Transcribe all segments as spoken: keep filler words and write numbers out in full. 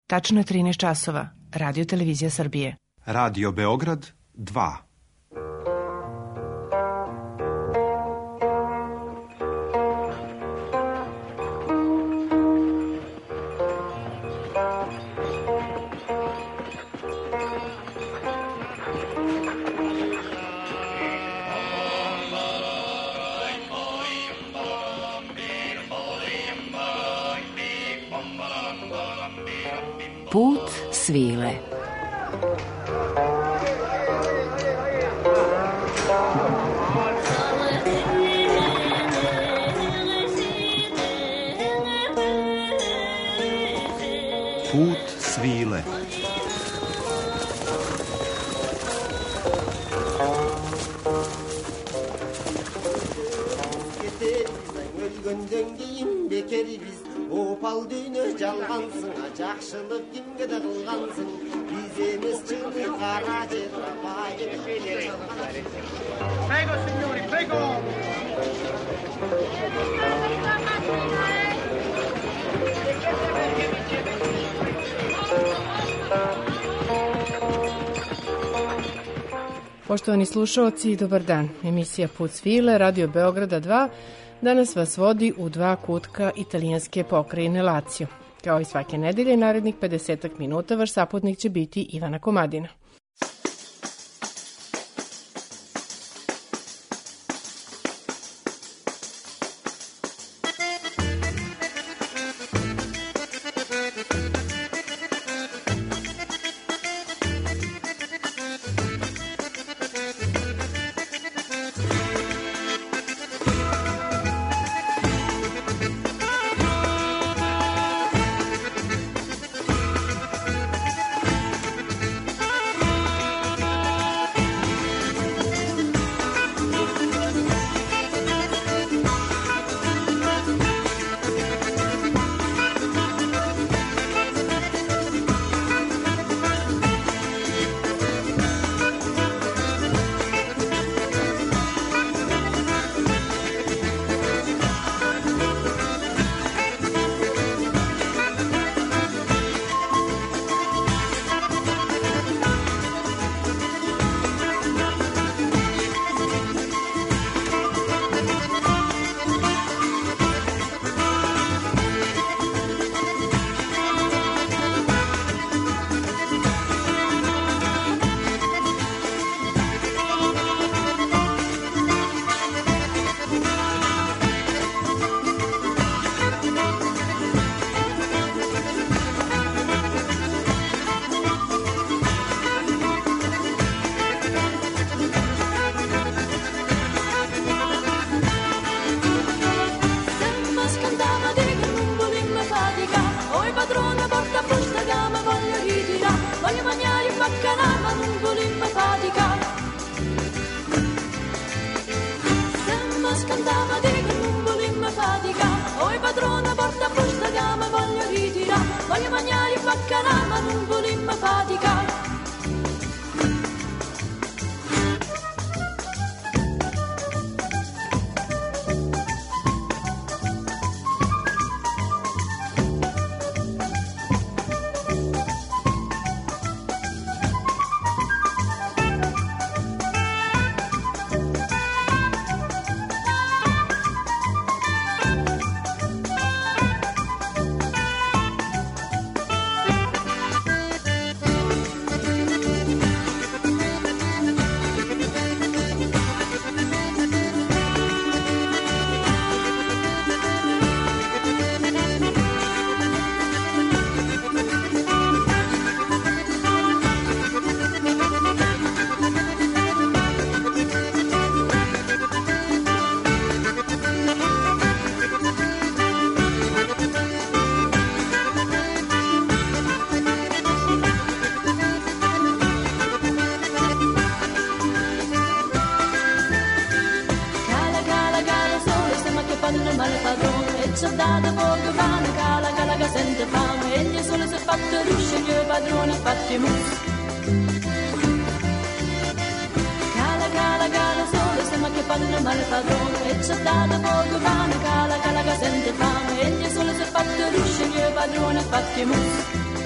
Tačno je trinaest časova. Radio Televizija Srbije. Radio Beograd dva. Put svile. Put svile. Opal düğünü çalgansın, жақшылық kimge de kılgansın. Biz emes çıktı kara cerrah bayım. Prego signori, prego. Poštovani slušalci, dobar dan. Emisija Put svile, Radio Beograda dva, danas vas vodi u dva kutka italijanske pokrajine Lazio. Kao i svake nedelje, narednih pedesetak minuta vaš saputnik će biti Ivana Komadina. Soldata poco pane, cala, cala, che sente fame. Egli solo si è fatto ruscio, gli padroni fatti mus. Cala, cala, cala, solo stiamo che padre male padrone. E soldata poco pane, cala, cala, che sente fame. Egli solo si è fatto ruscio, gli padroni fatti mus.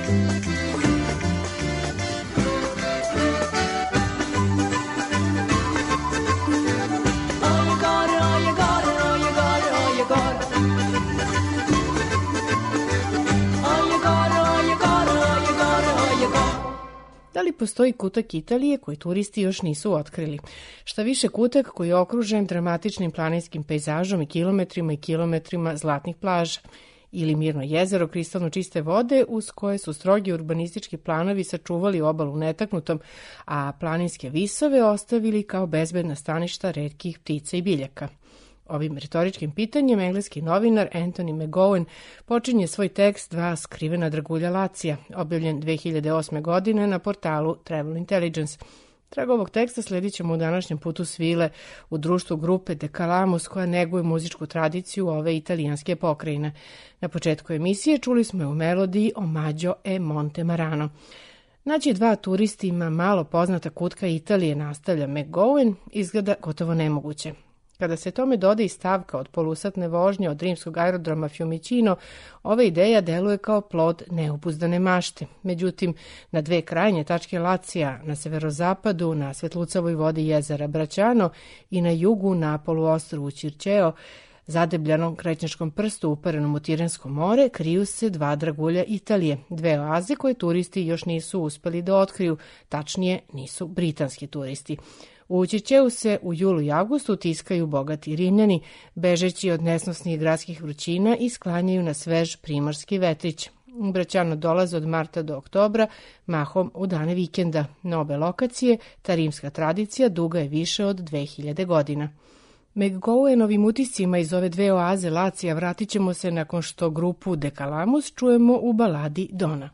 Da li postoji kutak Italije koji turisti još nisu otkrili? Šta više, kutak koji je okružen dramatičnim planinskim pejzažom i kilometrima i kilometrima zlatnih plaža, ili mirno jezero kristalno čiste vode uz koje su strogi urbanistički planovi sačuvali obalu netaknutom, a planinske visove ostavili kao bezbedna staništa retkih ptica i biljaka. Ovim retoričkim pitanjem engleski novinar Anthony McGowan počinje svoj tekst Dva skrivena dragulja Lacija, objavljen dve hiljade osme. godine na portalu Travel Intelligence. Trag ovog teksta sledit ćemo u današnjem putu svile u društvu grupe De Calamus koja neguje muzičku tradiciju ove italijanske pokrajine. Na početku emisije čuli smo je u melodiji Omaggio e Monte Marano. Naći dva turistima malo poznata kutka Italije, nastavlja McGowan, izgleda gotovo nemoguće. Kada se tome doda i stavka od polusatne vožnje od rimskog aerodroma Fiumicino, ova ideja deluje kao plod neupuzdane mašte. Međutim, na dve krajnje tačke Lacija, na severozapadu, na svetlucavoj vodi jezera Bracciano i na jugu na poluostrvu Circeo, zadebljanom kretnjačkom prstu uparenom u Tirensko more, kriju se dva dragulja Italije, dve oaze koje turisti još nisu uspeli da otkriju, tačnije nisu britanski turisti. U Circeu se u julu i avgustu tiskaju bogati Rimljani, bežeći od nesnosnih gradskih vrućina i sklanjaju na svež primorski vetrić. U Bracciano dolaze od marta do oktobra, mahom u dane vikenda. Na obe lokacije ta rimska tradicija duga je više od dve hiljade godina. McGowanovim utiscima iz ove dve oaze Lacija vratit ćemo se nakon što grupu De Calamus čujemo u baladi Dona.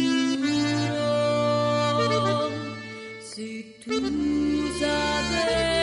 Tu sapevi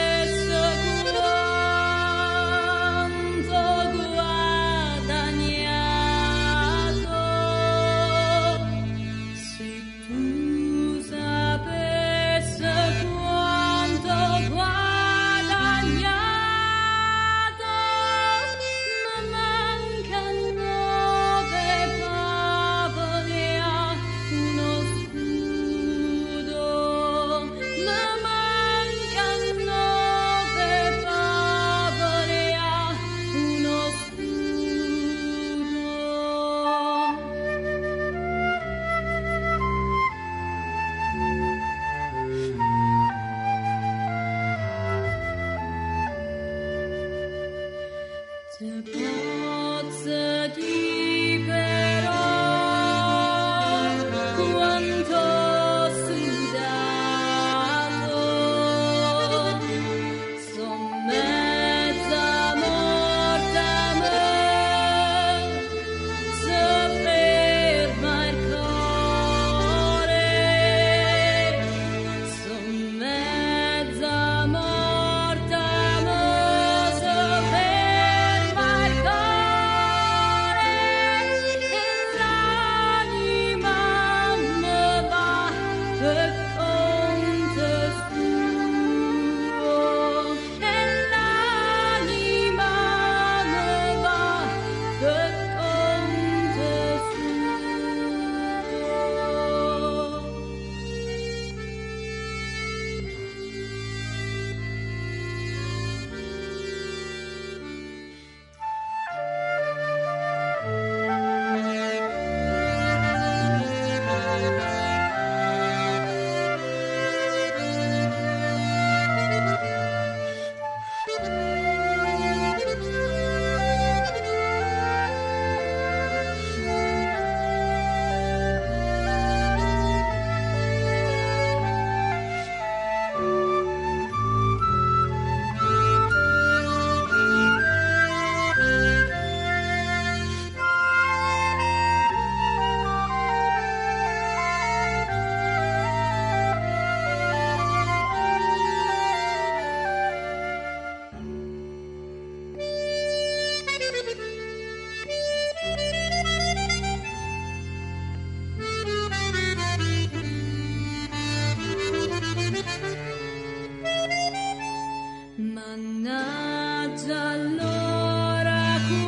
Mannaggia allora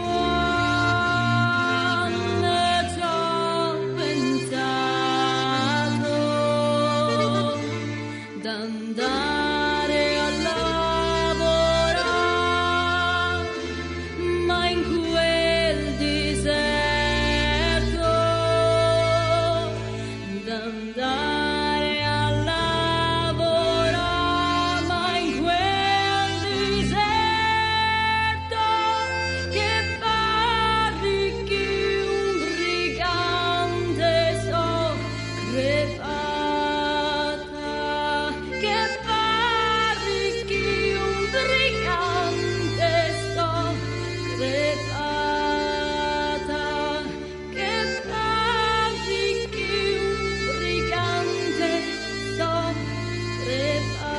quando ci ho pensato d'andare a lavorare, ma in quel deserto d'andare a lavorare, ma in quel deserto che parli che un brigante so crepata, che parli che un brigante sto crepata, che parli che un brigante sto crepata.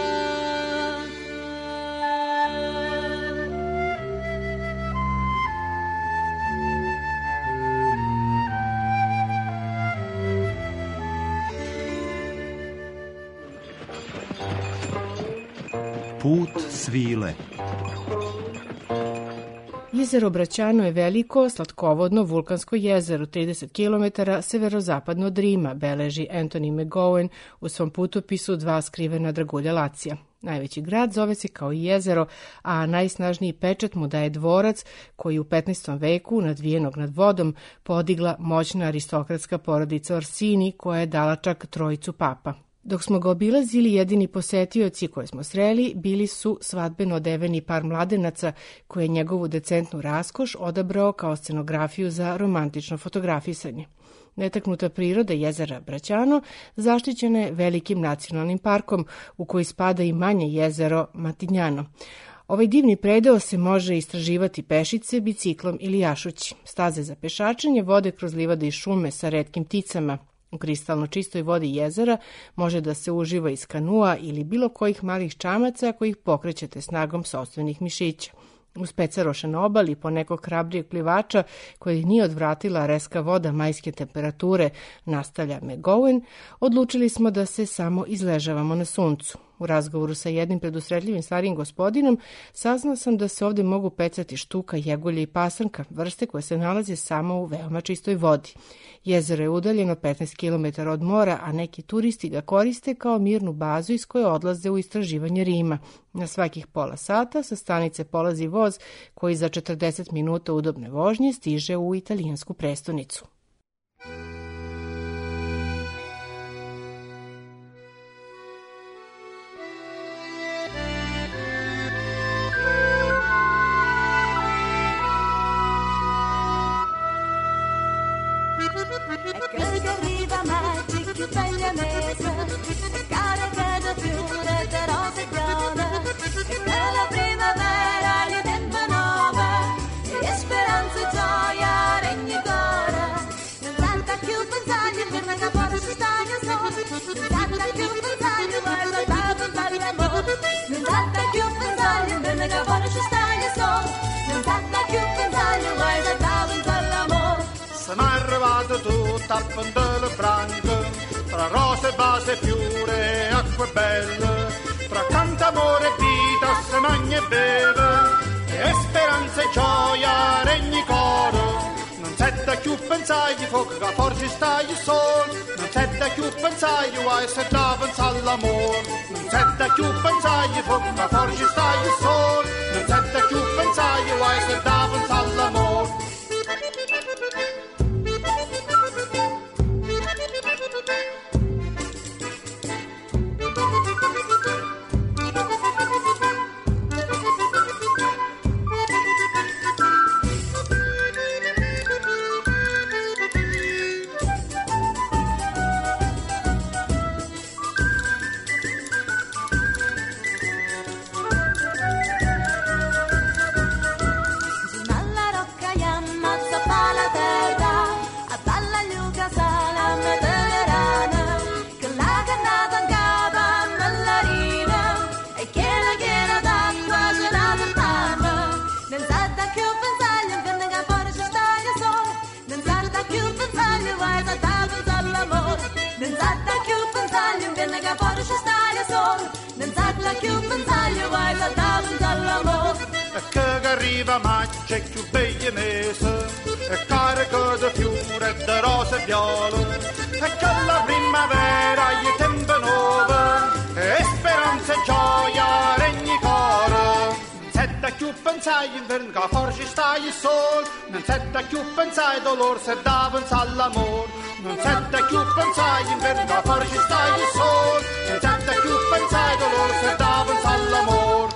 Put svile. Jezero Braćano je veliko, slatkovodno vulkansko jezero, trideset kilometara severozapadno od Rima, beleži Anthony McGowan u svom putopisu Dva skrivena dragulja Lacija. Najveći grad zove se kao i jezero, a najsnažniji pečat mu daje dvorac koji u petnaestom veku, nadvijenog nad vodom, podigla moćna aristokratska porodica Orsini koja je dala čak trojicu papa. Dok smo ga obilazili, jedini posetioci koje smo sreli bili su svadbeno odeveni par mladenaca koje je njegovu decentnu raskoš odabrao kao scenografiju za romantično fotografisanje. Netaknuta priroda jezera Braćano zaštićena je velikim nacionalnim parkom u koji spada i manje jezero Matignano. Ovaj divni predeo se može istraživati pešice, biciklom ili jašući. Staze za pešačenje vode kroz livade i šume sa retkim pticama. U kristalno čistoj vodi jezera može da se uživa iz kanua ili bilo kojih malih čamaca kojih pokrećete snagom sopstvenih mišića. Uz pecaroše na obali ponekog hrabrijeg plivača koji nije odvratila reska voda majske temperature, nastavlja McGowan, odlučili smo da se samo izležavamo na suncu. U razgovoru sa jednim predusretljivim starijim gospodinom saznao sam da se ovde mogu pecati štuka, jegulje i pasanka, vrste koje se nalaze samo u veoma čistoj vodi. Jezero je udaljeno petnaest kilometara od mora, a neki turisti ga koriste kao mirnu bazu iz koje odlaze u istraživanje Rima. Na svakih pola sata sa stanice polazi voz koji za četrdeset minuta udobne vožnje stiže u italijansku prestonicu. Sono arrivato tutto a Pondolo Branco, tra rose, base, fiore, acque belle, tra canto, amore e vita, se mangia e beve, e speranza e gioia, regni coro. Non c'è da più pensare di fuoco che forse stai sol, non c'è da più pensare di vuoi se da pensare all'amore, non c'è da più pensare di fuoco che forse stai sol, non c'è da più pensare di vuoi se da pensare all'amore. arriva maggio e più begli mese, e carico di fiore e di rose e viole, e che la primavera gli tempo nuove, e speranza e gioia regni cuore. Non setta più pensai inverno che forse stai il sole, non setta più pensai dolore se davanti all'amore, non setta più pensai inverno che forse stai il sole, non setta più pensai dolore se davanti all'amore.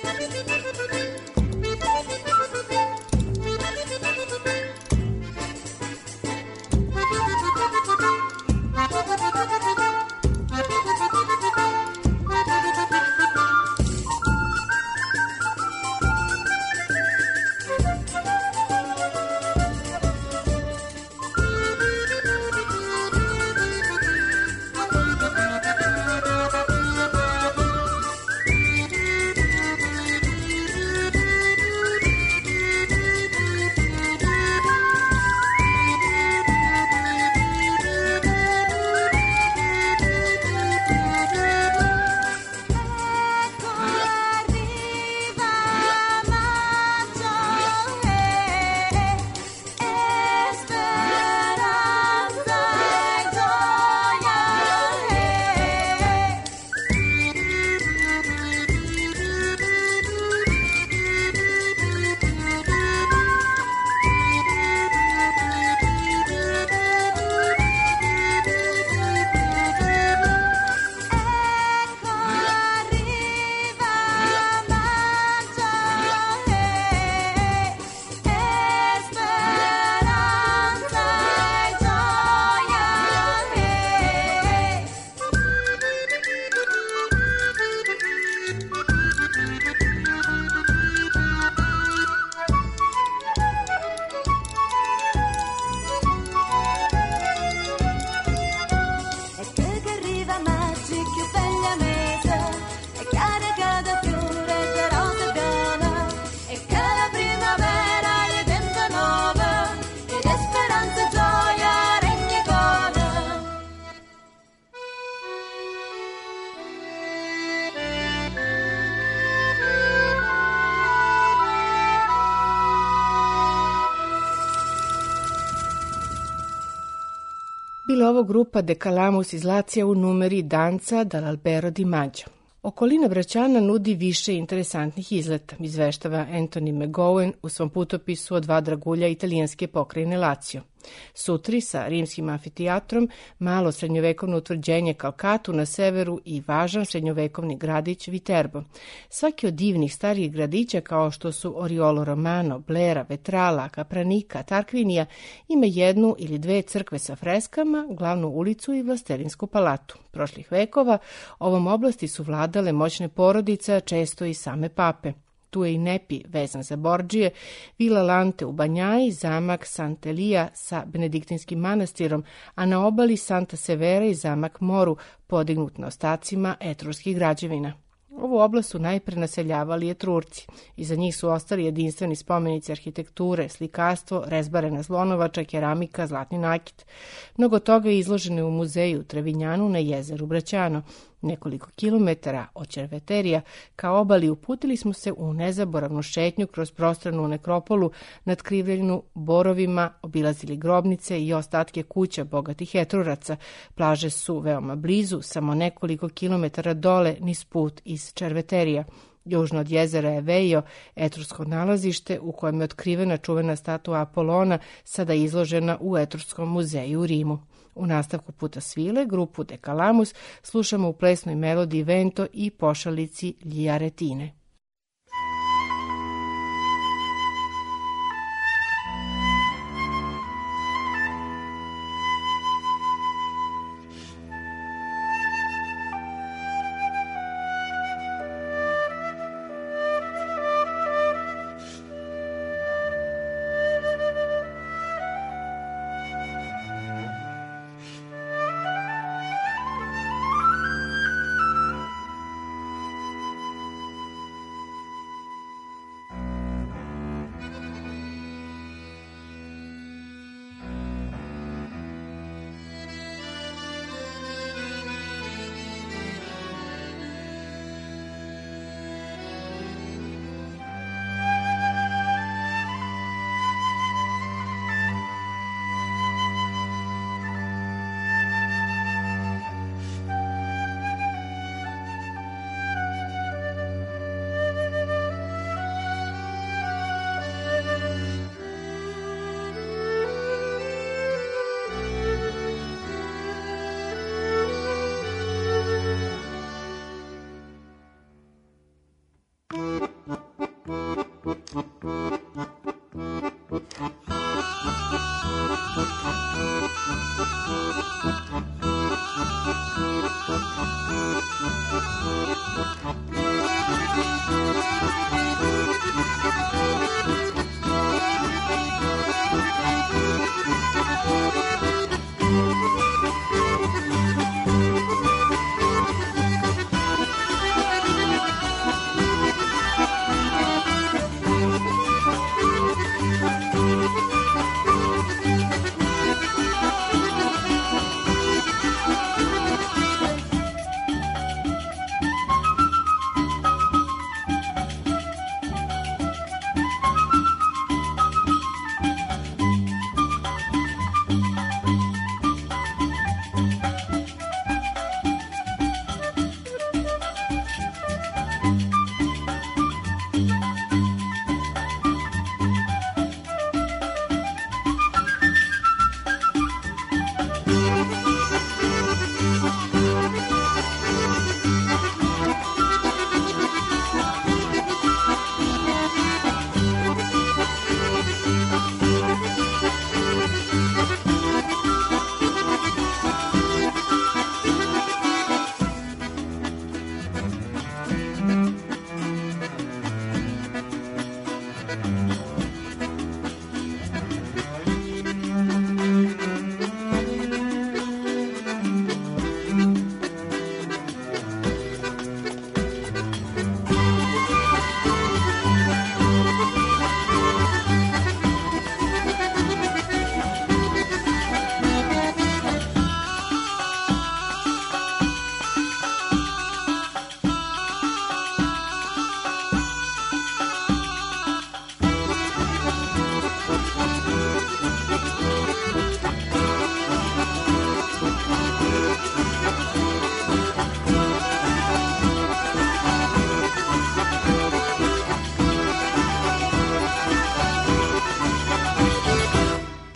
Bila ovo grupa De Calamus iz Lacija u numeri Danca dall'Albero di Maggio. Okolina Braćana nudi više interesantnih izleta, izveštava Anthony McGowan u svom putopisu o dva dragulja italijanske pokrajine Lazio. Sutri sa rimskim amfiteatrom, malo srednjovekovno utvrđenje Kalkatu na severu i važan srednjovekovni gradić Viterbo. Svaki od divnih starijih gradića kao što su Oriolo Romano, Blera, Vetrala, Capranica, Tarquinija ima jednu ili dve crkve sa freskama, glavnu ulicu i vlastelinsku palatu. Prošlih vekova ovom oblasti su vladale moćne porodice, često i same pape. Tu je i Nepi, vezan za Borđije, Vila Lante u Banjaji, zamak Sant'Elia sa benediktinskim manastirom, a na obali Santa Severa i zamak Moru, podignut na ostacima etrurskih građevina. Ovu oblast su najpre naseljavali Etrurci. Iza njih su ostali jedinstveni spomenici arhitekture, slikarstvo, rezbarena zlonovača, keramika, zlatni nakit. Mnogo toga je izloženo u muzeju u Trevinjanu na jezeru Braćano. Nekoliko kilometara od Červeterija ka obali uputili smo se u nezaboravnu šetnju kroz prostranu nekropolu natkrivljenu borovima, obilazili grobnice i ostatke kuća bogatih Etruraca. Plaže su veoma blizu, samo nekoliko kilometara dole niz put iz Červeterija. Južno od jezera je Vejo, etrursko nalazište u kojem je otkrivena čuvena statua Apolona, sada izložena u Etrurskom muzeju u Rimu. U nastavku Puta svile, grupu De Calamus slušamo u plesnoj melodiji Vento i pošalici Gli Aretine.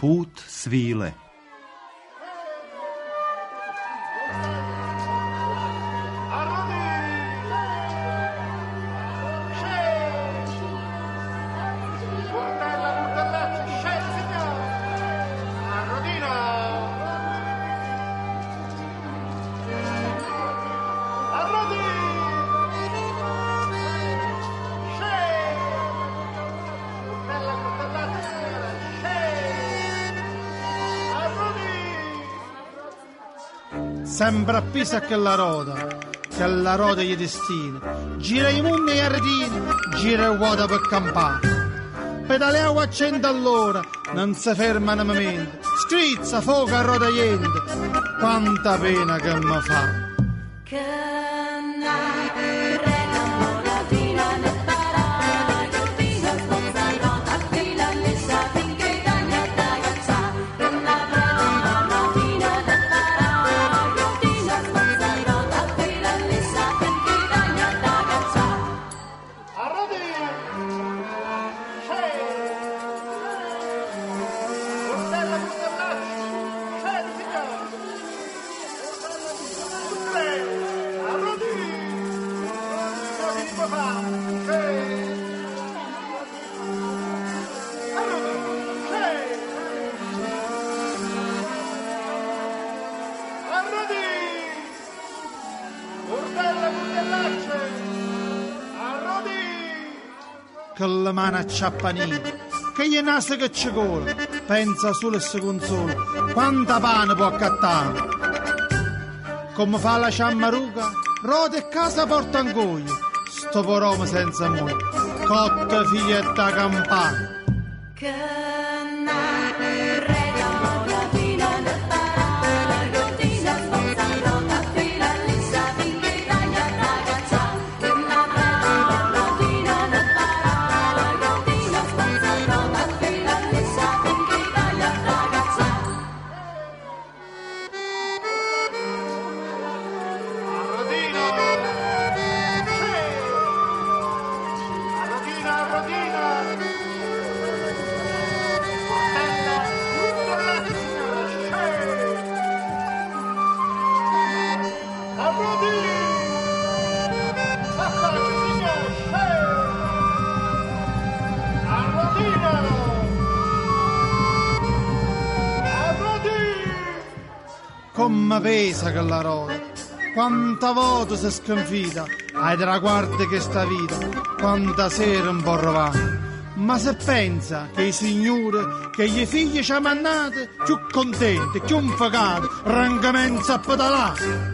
Put svile. Sempre appesa a quella roda, che la roda gli destina. Gira i munni e ardini, gira il vuoto per campare. Pedaliamo a cento all'ora, non si ferma una mente. Scrizza, fuoco a roda niente, quanta pena che mi fa. Con la mano acciappanita, che gli nasce che ci cola, pensa solo e si consola, quanta pane può accattare. Come fa la ciammaruga, roda e casa porta ancora, sto porome senza moglie, cotta figlietta campana. Come pesa che la roda, quanta volta si è sconfita ai traguardi che sta vita, quanta sera un po' rovata. Ma se pensa che i signori, che gli figli ci hanno mannate, più contenti, più infagati, rancamente a pedalare.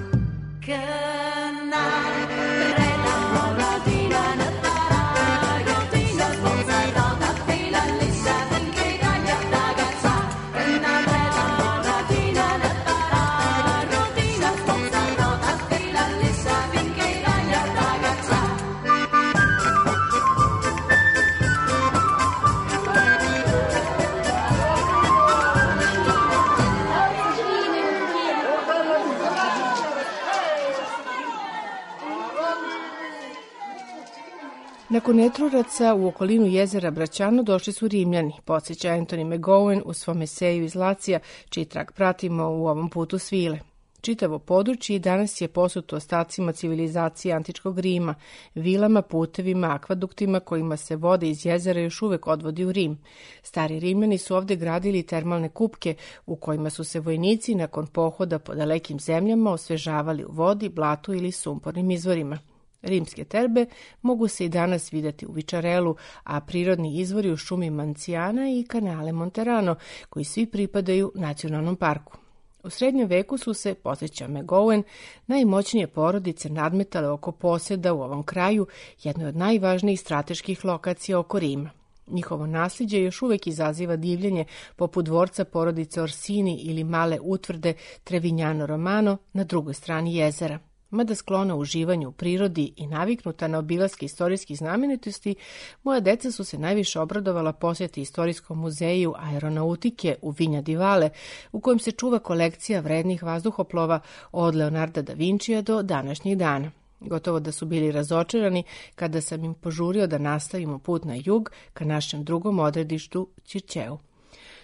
Nakon Etruraca u okolinu jezera Braćano došli su Rimljani, podsjeća Anthony McGowan u svom eseju iz Lacija, čiji trag pratimo u ovom putu svile. Čitavo područje danas je posuto ostacima civilizacije antičkog Rima, vilama, putevima, akvaduktima kojima se vode iz jezera još uvek odvodi u Rim. Stari Rimljani su ovde gradili termalne kupke u kojima su se vojnici nakon pohoda po dalekim zemljama osvežavali u vodi, blatu ili sumpornim izvorima. Rimske terbe mogu se i danas vidjeti u Vičarelu, a prirodni izvori u šumi Mancijana i kanale Monterano, koji svi pripadaju nacionalnom parku. U srednjem veku su se, podsjeća McGowan, najmoćnije porodice nadmetale oko posjeda u ovom kraju, jednoj od najvažnijih strateških lokacija oko Rima. Njihovo nasljeđe još uvijek izaziva divljenje poput dvorca porodice Orsini ili male utvrde Trevignano Romano na drugoj strani jezera. Mada sklona uživanju u prirodi i naviknuta na obilaske istorijskih znamenitosti, moja deca su se najviše obradovala posjeti istorijskom muzeju aeronautike u Vinja di Vale, u kojem se čuva kolekcija vrednih vazduhoplova od Leonarda da Vincija do današnjih dana. Gotovo da su bili razočarani kada sam im požurio da nastavimo put na jug ka našem drugom odredištu Circeu.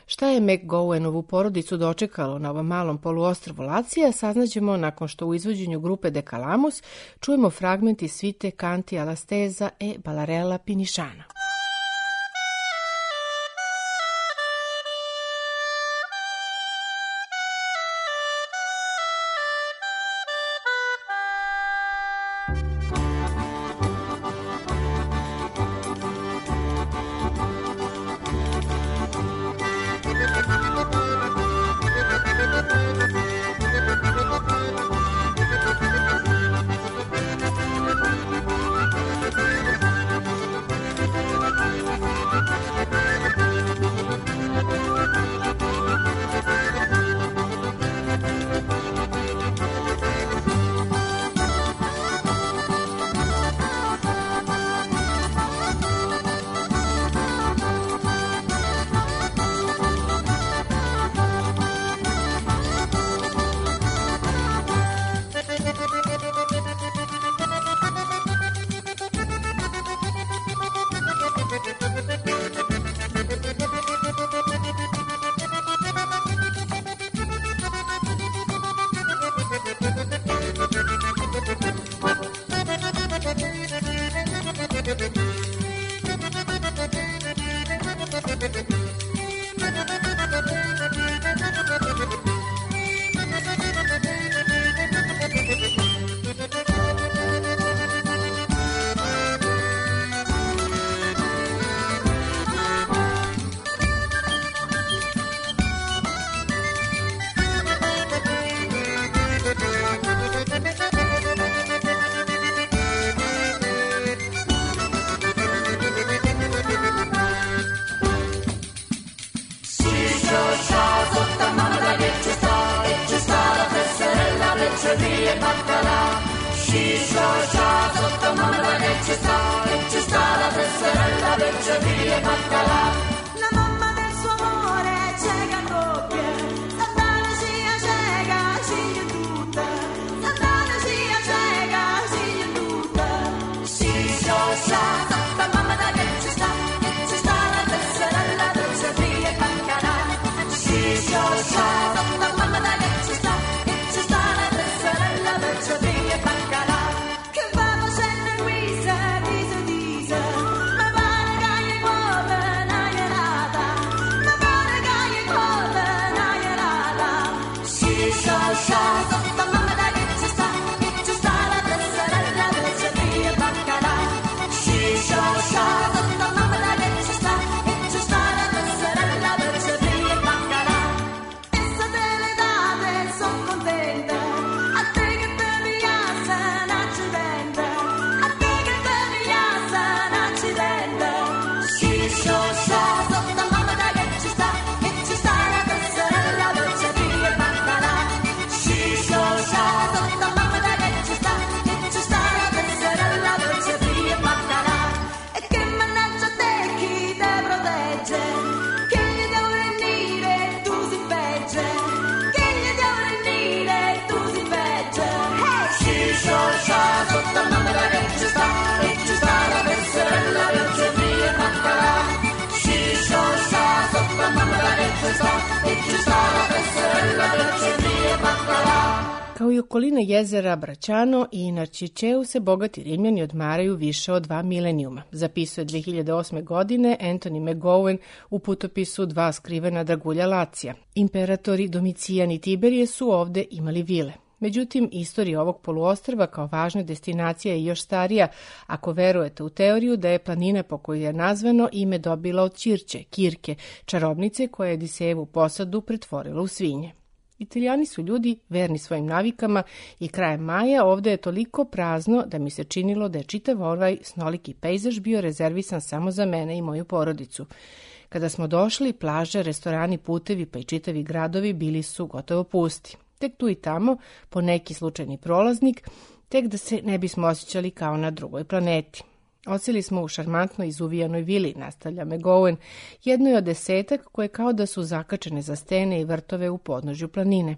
Šta je McGowanovu porodicu dočekalo na ovom malom poluostrvu Lacija, saznaćemo nakon što u izvođenju grupe De Calamus čujemo fragment iz svite Canti alla stesa e ballarella pinišana. Kao i okolina jezera Braćano i Narčičeu se bogati Rimljani odmaraju više od dva milenijuma, zapisuje dve hiljade osme. godine Anthony McGowan u putopisu Dva skrivena dragulja Lacija. Imperatori Domicijan i Tiberije su ovde imali vile. Međutim, istorija ovog poluostrva kao važna destinacija je još starija ako verujete u teoriju da je planina po kojoj je nazvano ime dobila od Ćirće, Kirke, čarobnice koja je Odisejevu posadu pretvorila u svinje. Italijani su ljudi verni svojim navikama i krajem maja ovde je toliko prazno da mi se činilo da je čitav ovaj snoliki pejzaž bio rezervisan samo za mene i moju porodicu. Kada smo došli, plaže, restorani, putevi pa i čitavi gradovi bili su gotovo pusti. Tek tu i tamo, po neki slučajni prolaznik, tek da se ne bismo osjećali kao na drugoj planeti. Odseli smo u šarmantnoj izuvijanoj vili, nastavlja McGowan, jednoj od desetak koje kao da su zakačene za stene i vrtove u podnožju planine.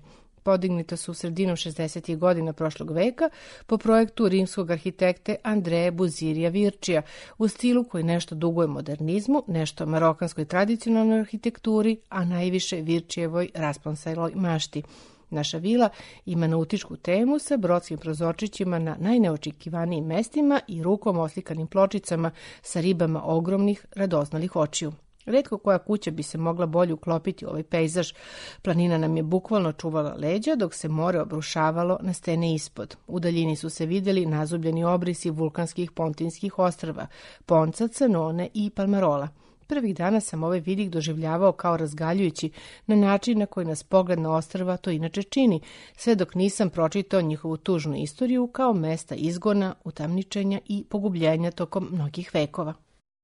Podignita su sredinom šezdesetih godina prošlog veka po projektu rimskog arhitekte Andreje Buzirija Virčija u stilu koji nešto duguje modernizmu, nešto marokanskoj tradicionalnoj arhitekturi, a najviše Virčijevoj rasponsaloj mašti. Naša vila ima nautičku temu sa brodskim prozorčićima na najneočekivanijim mestima i rukom oslikanim pločicama sa ribama ogromnih, radoznalih očiju. Retko koja kuća bi se mogla bolje uklopiti u ovaj pejzaž. Planina nam je bukvalno čuvala leđa dok se more obrušavalo na stene ispod. U daljini su se videli nazubljeni obrisi vulkanskih pontinskih ostrva, Ponca, Canone i Palmarola. Prvih dana sam ovaj vidik doživljavao kao razgaljujući na način na koji nas pogled na ostrva to inače čini, sve dok nisam pročitao njihovu tužnu istoriju kao mesta izgona, utamničenja i pogubljenja tokom mnogih vekova.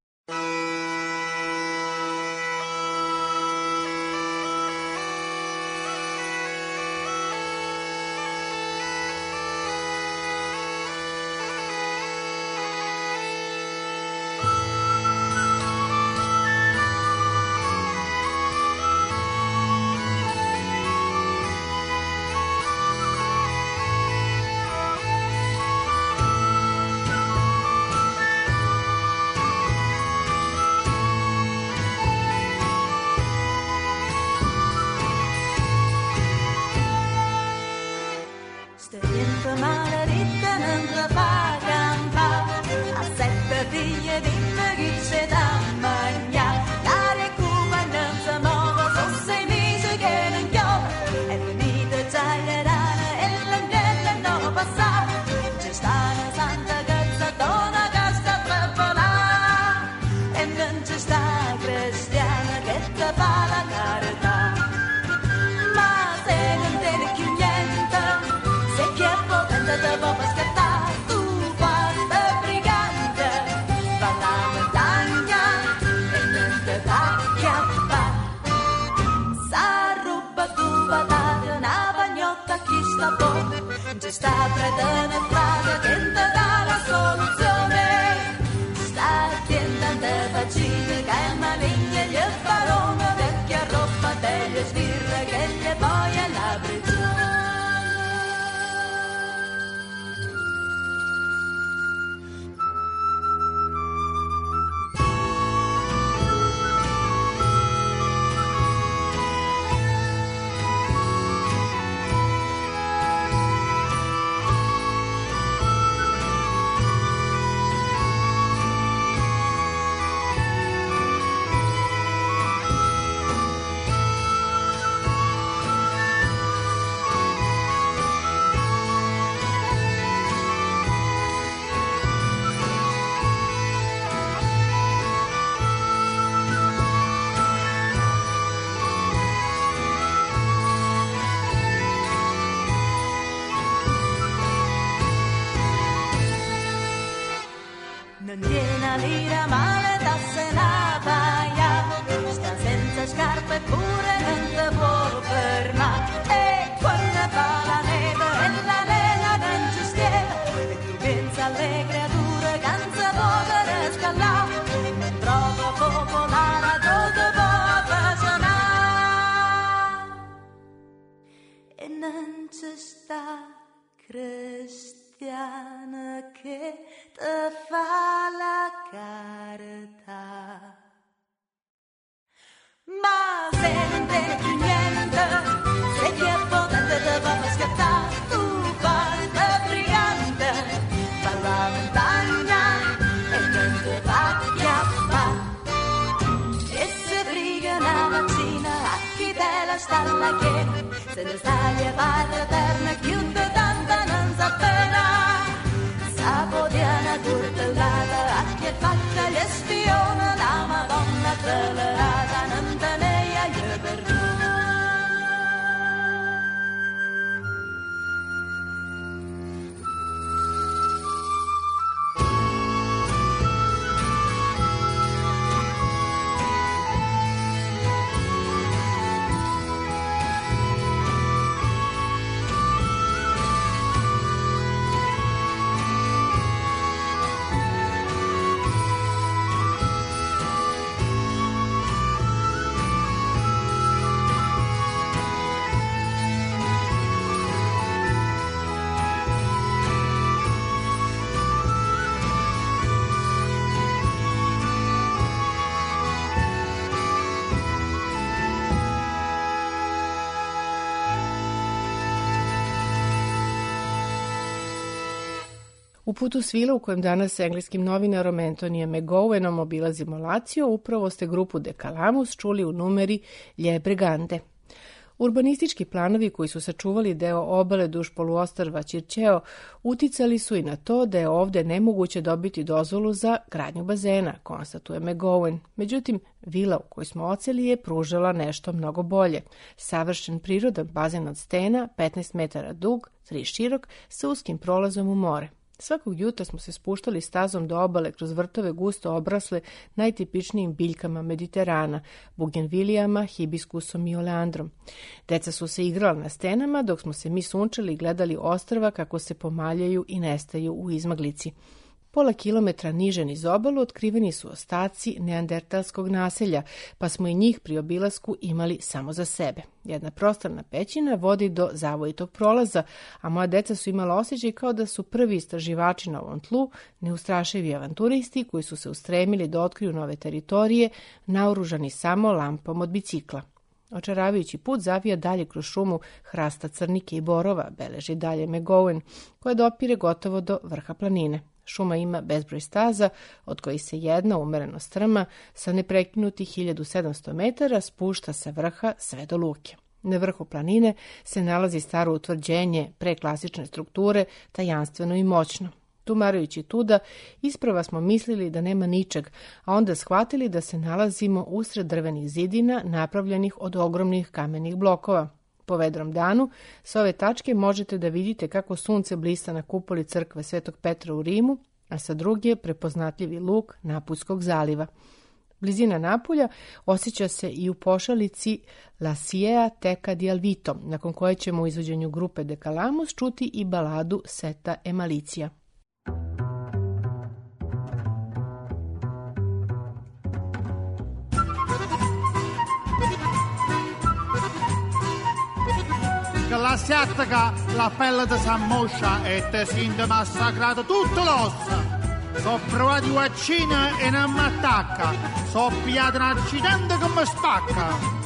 Se ne stai a barra terna chiunque tanta non sa pena Sapodiana curtellata a che faccia gli spiona la Madonna accelerata non te ne hai per tu U putu svila u kojem danas s engleskim novinarom Antonijem McGowanom obilazimo Lazio, upravo ste grupu De Calamus čuli u numeri Lje Brigande. Urbanistički planovi koji su sačuvali deo obale duž poluostrva Circeo uticali su i na to da je ovde nemoguće dobiti dozvolu za gradnju bazena, konstatuje McGowan. Međutim, vila u kojoj smo oceli je pružala nešto mnogo bolje. Savršen prirodan bazen od stena, petnaest metara dug, tri širok, sa uskim prolazom u more. Svakog jutra smo se spuštali stazom do obale kroz vrtove gusto obrasle najtipičnijim biljkama Mediterana, bugenvilijama, hibiskusom i oleandrom. Deca su se igrala na stenama dok smo se mi sunčali i gledali ostrva kako se pomaljaju i nestaju u izmaglici. Pola kilometra niže niz obalu otkriveni su ostaci neandertalskog naselja, pa smo i njih pri obilasku imali samo za sebe. Jedna prostorna pećina vodi do zavojitog prolaza, a moja deca su imala osjećaj kao da su prvi istraživači na ovom tlu, neustrašivi avanturisti koji su se ustremili da otkriju nove teritorije, naoružani samo lampom od bicikla. Očaravajući put zavija dalje kroz šumu hrasta crnike i borova, beleži dalje McGowan, koja dopire gotovo do vrha planine. Šuma ima bezbroj staza, od kojih se jedna umereno strma sa neprekinutih hiljadu sedamsto metara spušta sa vrha sve do luke. Na vrhu planine se nalazi staro utvrđenje preklasične strukture, tajanstveno i moćno. Tumarajući tuda, isprava smo mislili da nema ničeg, a onda shvatili da se nalazimo usred drvenih zidina napravljenih od ogromnih kamenih blokova. Po vedrom danu, s ove tačke možete da vidite kako sunce blista na kupoli crkve Svetog Petra u Rimu, a sa druge prepoznatljivi luk Naputskog zaliva. Blizina Napulja osjeća se i u pošalici La Siea Teca di Alvito, nakon koje ćemo u izvođenju grupe De Calamus čuti i baladu Seta e Malizia. Che la si attacca la pelle di San Moscia e te sente massacrato tutte l'ossa. So provati vaccini e non mi attacca. So pigliato un accidente che mi spacca.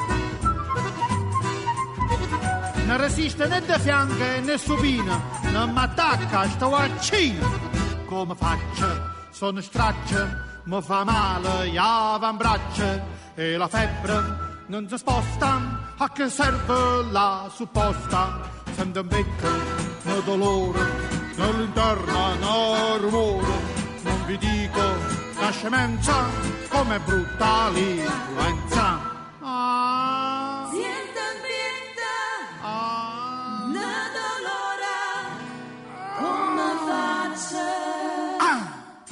Non resiste né di fianco né supina. Non mi attacca sto vaccino. Come faccio? Sono straccio. Mi fa male gli avambracci e la febbre non si sposta. A che serve la supposta? Sento un becco, no dolore, nell'interno no rumore. Non vi dico la scemenza, come brutta l'influenza. Ah, Siento pietà, ah, no dolore, come faccio? ah.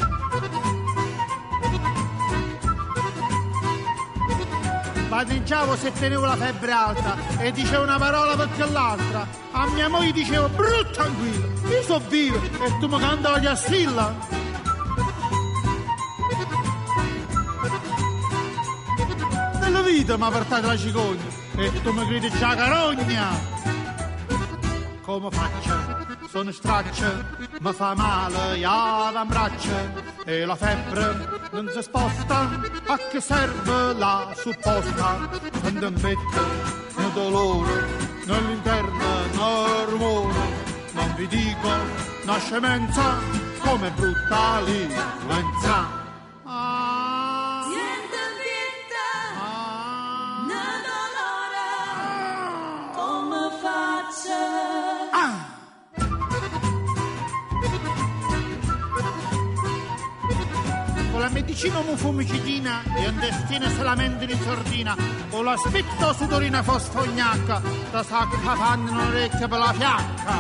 Padreggiavo se tenevo la febbre alta e dicevo una parola perché l'altra. A mia moglie dicevo brutta tranquilla, io so vivo e tu mi cantavi a stilla. Nella vita mi ha portato la cicogna e tu mi credi già carogna. Come faccio? Sono straccio, mi fa male gli avambracci e la febbre non si sposta. A che serve la supposta? Quando un petto, no dolore, nell'interno no rumore. Non vi dico una scemenza, come brutta l'influenza. Ah, Siento pietà, ah, no dolore, come faccio? ah. Con la medicina mufumicitina e un destino solamente in sordina, con la spitto sudorina fosfognacca, da sacca fanno un'orecchia per la fiacca.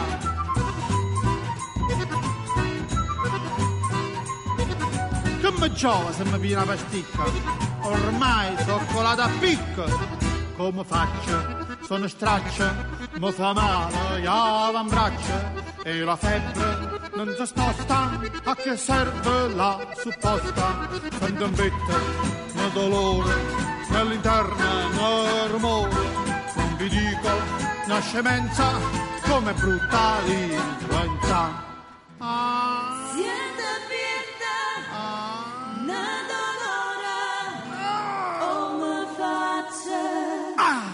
Che mi giova se mi piena pasticca, ormai sono colata a picco. Come faccio? Sono straccio, mi fa male gli avambracci e la febbre non si sposta. A che serve la supposta? Sento un petto, no dolore, nell'interno no rumore. Non vi dico una scemenza, come brutta l'influenza. Ah, Siento pietà, ah, no dolore, come faccio? ah.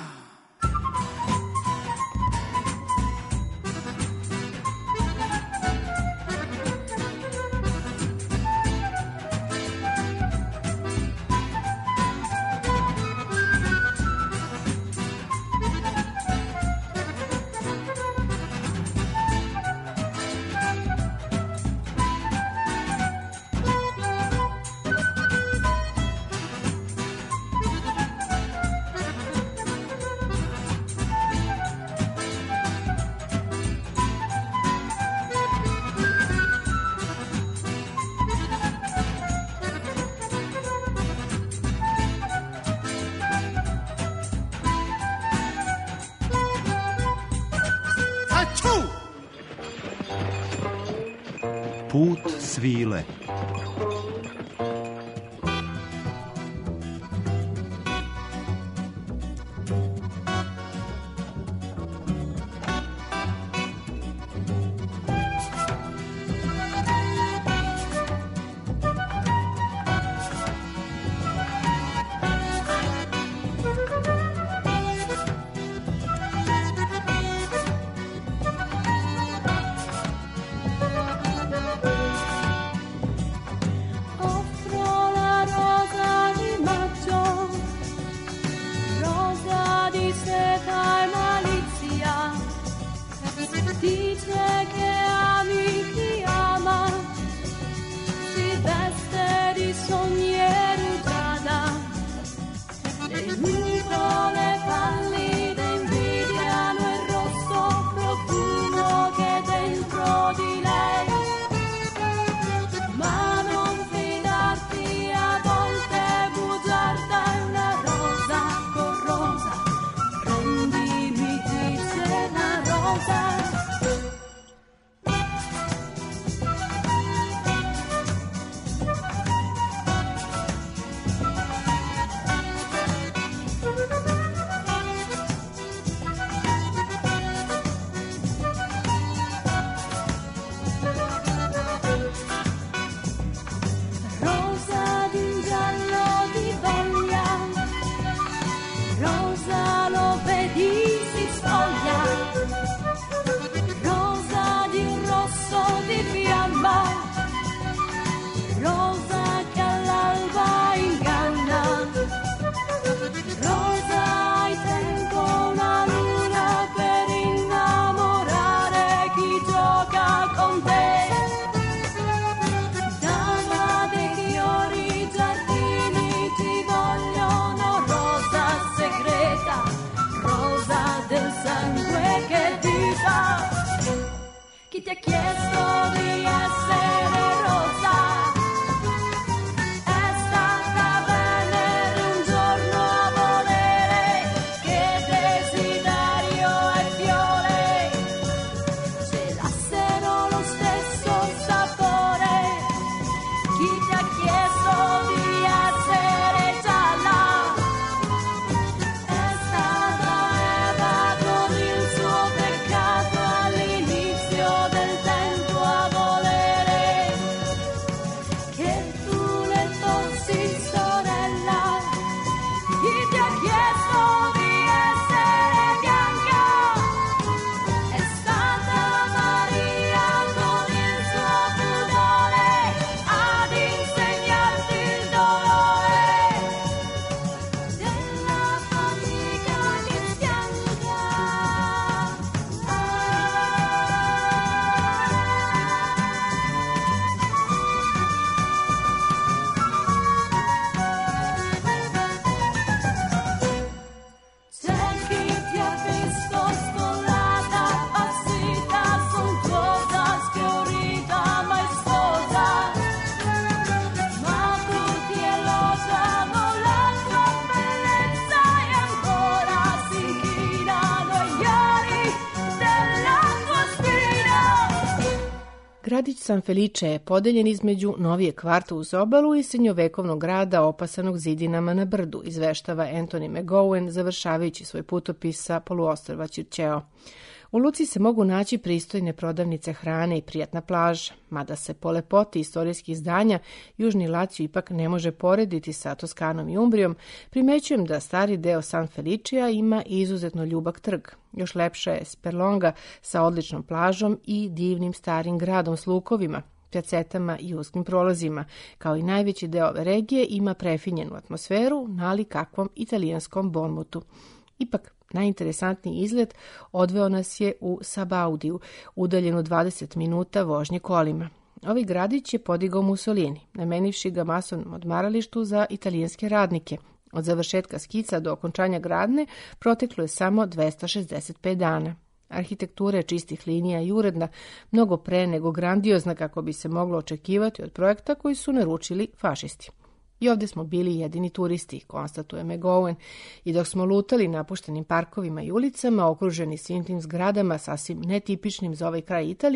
Put svile. Gradić San Felice je podeljen između novije kvarta uz obalu i srednjovekovnog grada opasanog zidinama na brdu, izveštava Anthony McGowan završavajući svoj putopis sa poluostrva Circeo. U luci se mogu naći pristojne prodavnice hrane i prijatna plaža, mada se po lepoti istorijskih zdanja Južni Lazio ipak ne može porediti sa Toskanom i Umbrijom. Primećujem da stari deo San Felicea ima izuzetno ljubak trg. Još lepša je Sperlonga sa odličnom plažom i divnim starim gradom s lukovima, pjacetama i uskim prolazima. Kao i najveći deo ove regije ima prefinjenu atmosferu, nalik kakvom italijanskom Bonmutu. Ipak, najinteresantniji izlet odveo nas je u Sabaudiju, udaljenu dvadeset minuta vožnje kolima. Ovaj gradić je podigao Mussolini, namenivši ga masovnom odmaralištu za italijanske radnike. Od završetka skica do okončanja gradnje proteklo je samo dvesta šezdeset pet dana. Arhitektura je čistih linija i uredna, mnogo pre nego grandiozna kako bi se moglo očekivati od projekta koji su naručili fašisti. I ovdje smo bili jedini turisti, konstatuje McGowan, i dok smo lutali napuštenim parkovima i ulicama, okruženi svim tim zgradama, sasvim netipičnim za ovaj kraj Italije,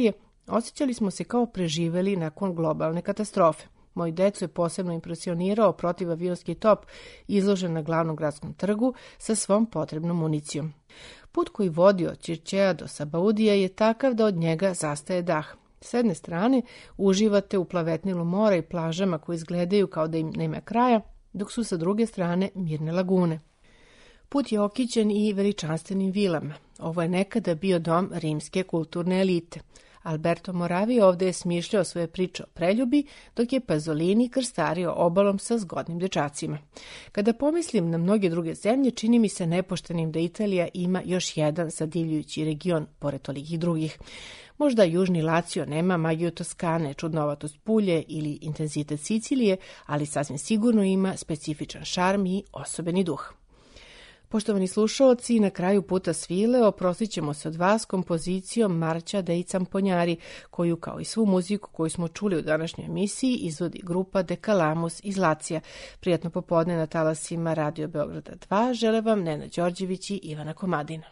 Osjećali smo se kao preživeli nakon globalne katastrofe. Moj decu je posebno impresionirao protivavionski top izložen na glavnom gradskom trgu sa svom potrebnom municijom. Put koji vodi od Ćirćeja do Sabaudija je takav da od njega zastaje dah. S jedne strane uživate u plavetnilu mora i plažama koji izgledaju kao da im nema kraja, dok su sa druge strane mirne lagune. Put je okićen i veličanstvenim vilama. Ovo je nekada bio dom rimske kulturne elite. Alberto Moravi ovdje je smišljao svoje priče o preljubi, dok je Pazolini krstario obalom sa zgodnim dečacima. Kada pomislim na mnoge druge zemlje, čini mi se nepoštenim da Italija ima još jedan zadivljujući region, pored tolikih drugih. Možda južni Lacio nema magiju Toskane, čudnovatost Pulje ili intenzitet Sicilije, ali sasvim sigurno ima specifičan šarm i osobeni duh. Poštovani slušaoci, na kraju puta svile oprostit ćemo se od vas kompozicijom Marća dei Camponjari, koju kao i svu muziku koju smo čuli u današnjoj emisiji izvodi grupa De Calamus iz Lacija. Prijatno popodne na talasima Radio Beograda dva žele vam Nena Đorđević i Ivana Komadina.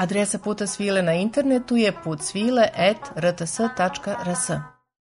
Adresa Puta svile na internetu je putsvile at r t s tačka r s.